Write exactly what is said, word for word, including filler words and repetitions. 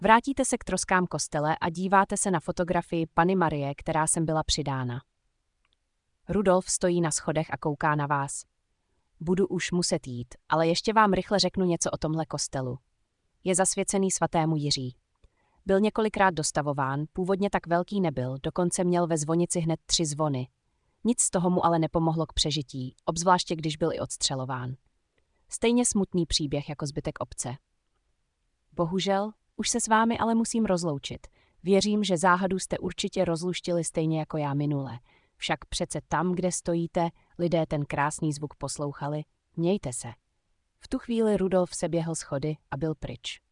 Vrátíte se k troskám kostele a díváte se na fotografii Panny Marie, která sem byla přidána. Rudolf stojí na schodech a kouká na vás. Budu už muset jít, ale ještě vám rychle řeknu něco o tomhle kostelu. Je zasvěcený svatému Jiří. Byl několikrát dostavován, původně tak velký nebyl, dokonce měl ve zvonici hned tři zvony. Nic z toho mu ale nepomohlo k přežití, obzvláště když byl i odstřelován. Stejně smutný příběh jako zbytek obce. Bohužel, už se s vámi ale musím rozloučit. Věřím, že záhadu jste určitě rozluštili stejně jako já minule. Však přece tam, kde stojíte, lidé ten krásný zvuk poslouchali. Mějte se. V tu chvíli Rudolf se běhl schody a byl pryč.